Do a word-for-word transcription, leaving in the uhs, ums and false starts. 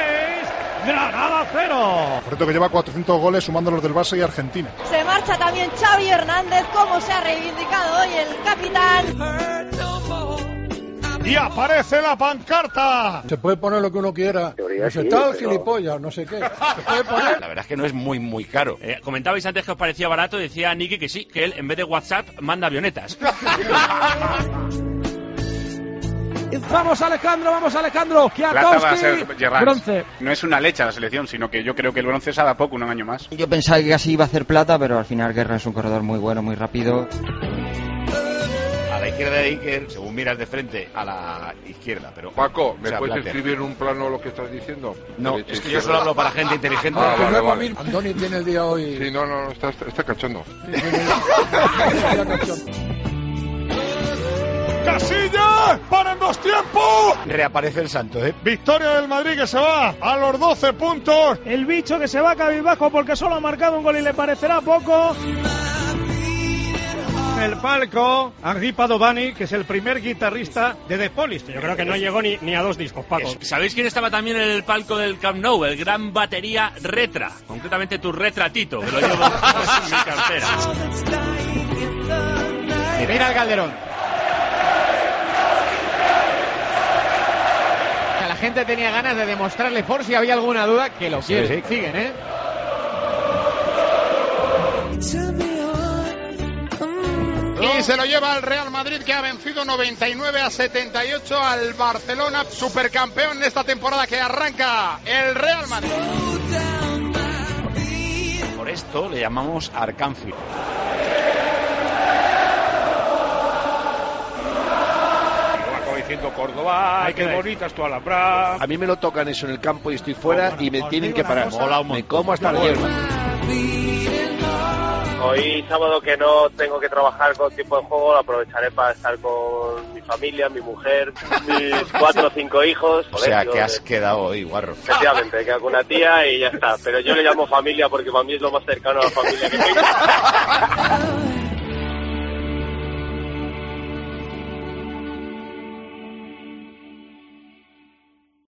Granada cero. Por cierto que lleva cuatrocientos goles sumando los del Barça y Argentina. Se marcha también Xavi Hernández, como se ha reivindicado hoy el capitán. Y aparece la pancarta. Se puede poner lo que uno quiera. No sé, tal gilipollas, no sé qué. Se puede poner. La verdad es que no es muy, muy caro. Eh, comentabais antes que os parecía barato, decía Niki que sí, que él en vez de WhatsApp manda avionetas. Vamos Alejandro, vamos Alejandro. Plata va a ser Gerrard. Bronce. No es una leche a la selección, sino que yo creo que el bronce sabe a poco un año más. Yo pensaba que casi iba a hacer plata, pero al final Guerra es un corredor muy bueno, muy rápido. A la izquierda de Iker, según miras de frente a la izquierda, pero... Paco, ¿me o sea, puedes Blatter. escribir en un plano lo que estás diciendo? No, Derecha, es que yo izquierda. solo hablo para gente inteligente. Ah, Que vale, no es lo vale. mismo. Andoni tiene el día hoy. Sí, no, no, no, está, está cachondo. Casilla, paran dos tiempos. Reaparece el santo, ¿eh? Victoria del Madrid que se va a los doce puntos. El bicho que se va cabizbajo porque solo ha marcado un gol y le parecerá poco. El palco, Henri Padovani, que es el primer guitarrista de The Police. Yo creo que no llegó ni, ni a dos discos, Paco. ¿Sabéis quién estaba también en el palco del Camp Nou? El gran batería Retra. Concretamente tu retratito, que lo llevo en mi cartera. Y mira el Calderón. La gente tenía ganas de demostrarle, por si había alguna duda, que lo quiere. Sí, sí. Siguen, ¿eh? Y se lo lleva el Real Madrid, que ha vencido noventa y nueve a setenta y ocho al Barcelona, supercampeón en esta temporada que arranca el Real Madrid. Por esto le llamamos Arcángel. Diciendo Córdoba, Ay, qué qué bonita es tu Alhambra. A mí me lo tocan eso en el campo y estoy fuera y me tienen que parar. Mola un Me montón. como hasta la hierba. Hoy sábado que no tengo que trabajar con tiempo de juego, lo aprovecharé para estar con mi familia, mi mujer, mis cuatro o cinco hijos. O sea, colegio, que has quedado hoy, guarro. Efectivamente, quedo con una tía y ya está. Pero yo le llamo familia porque para mí es lo más cercano a la familia que tengo.